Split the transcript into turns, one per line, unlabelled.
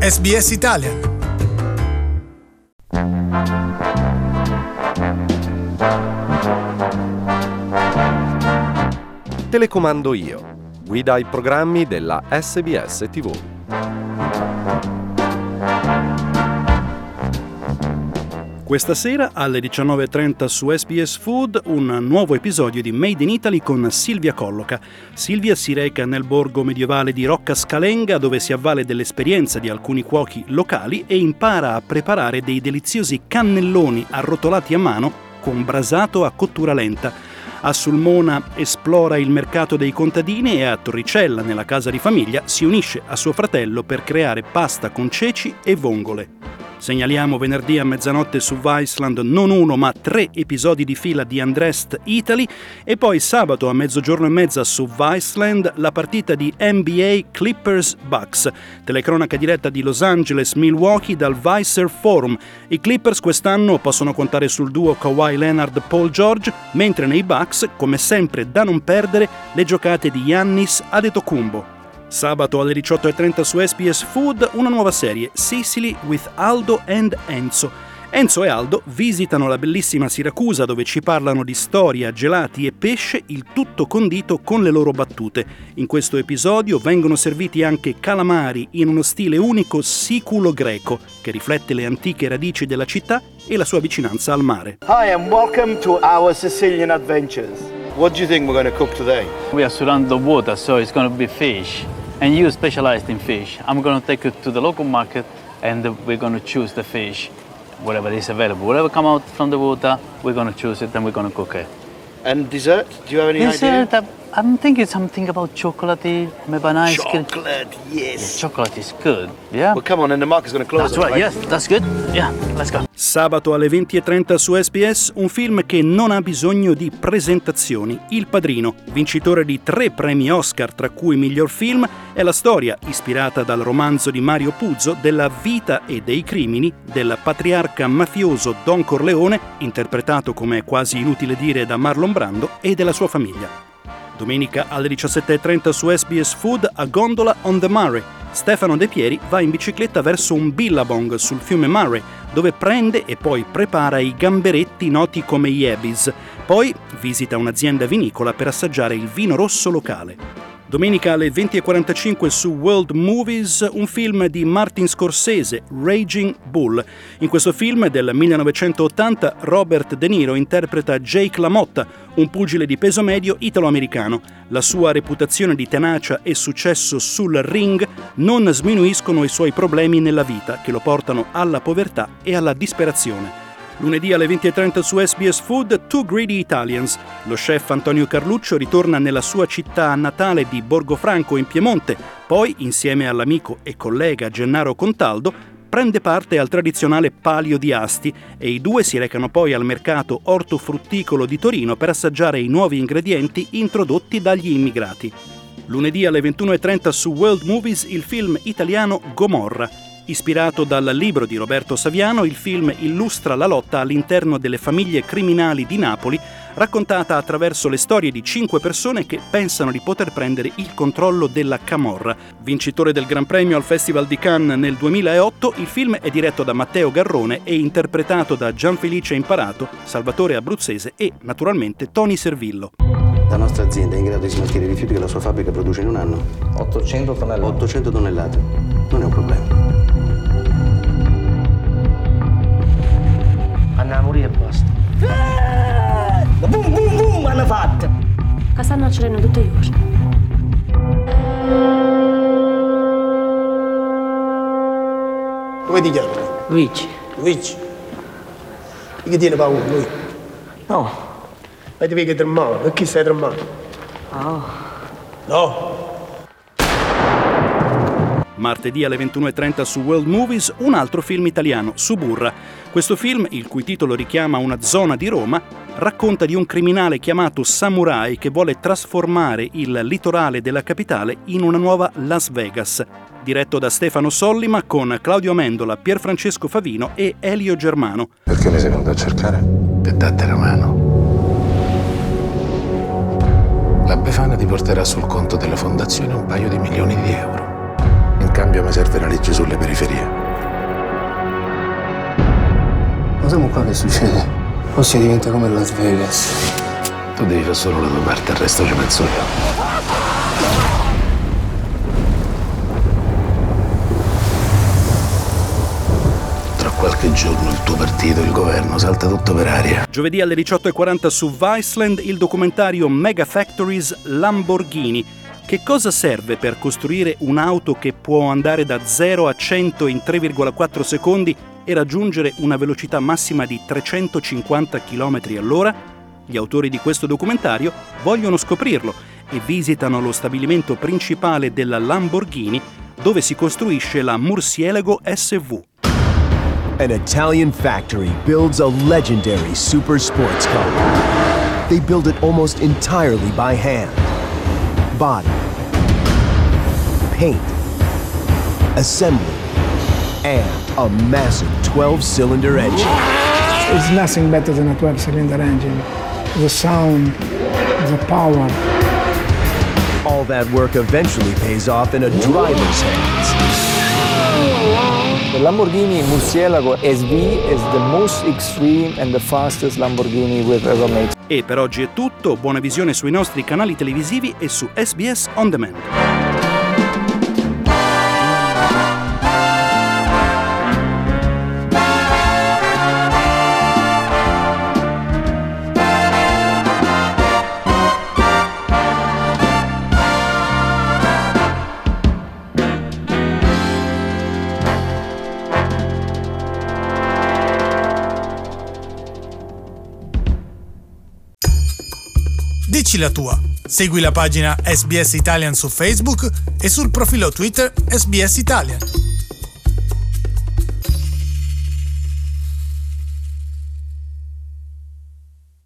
SBS Italian.
Telecomando io. Guida ai programmi della SBS TV.
Questa sera alle 19.30 su SBS Food un nuovo episodio di Made in Italy con Silvia Colloca. Silvia si reca nel borgo medievale di Roccascalenga, dove si avvale dell'esperienza di alcuni cuochi locali e impara a preparare dei deliziosi cannelloni arrotolati a mano con brasato a cottura lenta. A Sulmona esplora il mercato dei contadini e a Torricella, nella casa di famiglia, si unisce a suo fratello per creare pasta con ceci e vongole. Segnaliamo venerdì a mezzanotte su Viceland non uno ma 3 episodi di fila di Undressed Italy e poi sabato a mezzogiorno e mezza su Viceland la partita di NBA Clippers-Bucks, telecronaca diretta di Los Angeles-Milwaukee dal Visor Forum. I Clippers quest'anno possono contare sul duo Kawhi Leonard-Paul George, mentre nei Bucks, come sempre da non perdere, le giocate di Giannis Antetokounmpo. Sabato alle 18.30 su SBS Food una nuova serie, Sicily with Aldo and Enzo. Enzo e Aldo visitano la bellissima Siracusa dove ci parlano di storia, gelati e pesce, il tutto condito con le loro battute. In questo episodio vengono serviti anche calamari in uno stile unico siculo-greco che riflette le antiche radici della città e la sua vicinanza al mare.
Hi and welcome to our Sicilian adventures. What do you think we're going to cook today?
We are surrounded by water, so it's going to be fish. And you specialized in fish. I'm going to take you to the local market and we're going to choose the fish, whatever is available. Whatever come out from the water, we're going to choose it and we're going to cook it.
And dessert? Do you have any idea?
I'm thinking something about chocolate, maybe an ice cream.
Chocolate, yes.
Yeah, chocolate is good, yeah?
Well, come on, and the market's going to close.
That's right, yes, that's good. Yeah, let's go.
Sabato alle 20.30 su SBS, un film che non ha bisogno di presentazioni. Il Padrino, vincitore di 3 premi Oscar, tra cui miglior film, è la storia, ispirata dal romanzo di Mario Puzo, della vita e dei crimini del patriarca mafioso Don Corleone, interpretato, come è quasi inutile dire, da Marlon Brando, e della sua famiglia. Domenica alle 17.30 su SBS Food a Gondola on the Murray. Stefano De Pieri va in bicicletta verso un billabong sul fiume Murray, dove prende e poi prepara i gamberetti noti come Yabbies. Poi visita un'azienda vinicola per assaggiare il vino rosso locale. Domenica alle 20.45 su World Movies un film di Martin Scorsese, Raging Bull. In questo film del 1980 Robert De Niro interpreta Jake LaMotta, un pugile di peso medio italo-americano. La sua reputazione di tenacia e successo sul ring non sminuiscono i suoi problemi nella vita, che lo portano alla povertà e alla disperazione. Lunedì alle 20.30 su SBS Food, Two Greedy Italians. Lo chef Antonio Carluccio ritorna nella sua città natale di Borgofranco in Piemonte, poi, insieme all'amico e collega Gennaro Contaldo, prende parte al tradizionale Palio di Asti e i due si recano poi al mercato ortofrutticolo di Torino per assaggiare i nuovi ingredienti introdotti dagli immigrati. Lunedì alle 21.30 su World Movies il film italiano Gomorra. Ispirato dal libro di Roberto Saviano, il film illustra la lotta all'interno delle famiglie criminali di Napoli, raccontata attraverso le storie di 5 persone che pensano di poter prendere il controllo della camorra. Vincitore del Gran Premio al Festival di Cannes nel 2008, il film è diretto da Matteo Garrone e interpretato da Gianfelice Imparato, Salvatore Abruzzese e, naturalmente, Tony Servillo.
La nostra azienda è in grado di smaltire i rifiuti che la sua fabbrica produce in un anno?
800 tonnellate.
800 tonnellate. Non è un problema.
Andiamo lì e basta.
Boom, boom, boom, hanno fatto!
Quest'anno ce l'hanno tutti i giorni.
Come ti chiami?
Luigi.
Luigi. Di che tiene paura lui?
No.
Ma ti vedi che tremare? Perché stai tremando?
Oh.
No.
Martedì alle 21.30 su World Movies un altro film italiano, Suburra. Questo film, il cui titolo richiama una zona di Roma, racconta di un criminale chiamato Samurai che vuole trasformare il litorale della capitale in una nuova Las Vegas. Diretto da Stefano Sollima con Claudio Amendola, Pierfrancesco Favino e Elio Germano.
Perché mi sei venuto a cercare? Per darti la mano. La Befana ti porterà sul conto della fondazione un paio di milioni di euro. In cambio mi serve la legge sulle periferie.
Ma siamo qua, che succede? Ossia diventa come Las Vegas.
Tu devi fare solo la tua parte, il resto ci penso io. Tra qualche giorno il tuo partito, il governo, salta tutto per aria.
Giovedì alle 18:40 su Viceland il documentario Mega Factories Lamborghini. Che cosa serve per costruire un'auto che può andare da 0 a 100 in 3,4 secondi e raggiungere una velocità massima di 350 km all'ora? Gli autori di questo documentario vogliono scoprirlo e visitano lo stabilimento principale della Lamborghini, dove si costruisce la Murcielago SV.
An Italian factory builds a legendary super sports car. They build it almost entirely by hand. Body, paint, assembly, and a massive 12-cylinder engine.
It's nothing better than a 12-cylinder engine. The sound, the power.
All that work eventually pays off in a driver's hands.
The Lamborghini Murcielago SV is the most extreme and the fastest Lamborghini we've ever made.
E per oggi è tutto, buona visione sui nostri canali televisivi e su SBS On Demand.
Dici la tua. Segui la pagina SBS Italian su Facebook e sul profilo Twitter SBS Italian.